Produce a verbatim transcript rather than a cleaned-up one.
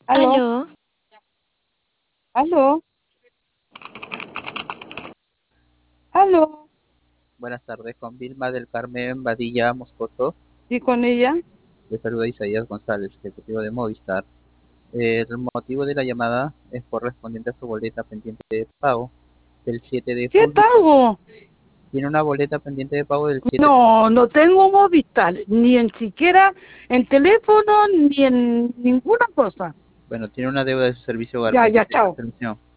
Aló, Aló, aló, aló. Buenas tardes, con Vilma del Carmen Badilla Moscoso. ¿Y con ella? Le saluda Isaías González, ejecutivo de Movistar. Eh, el motivo de la llamada es correspondiente a su boleta pendiente de pago del siete de ¿Qué julio. pago? Tiene una boleta pendiente de pago del siete. No, no tengo Movistar, ni en siquiera en teléfono, ni en ninguna cosa. Bueno, tiene una deuda de su servicio hogar Ya, ya, pendiente de chao. cancelación.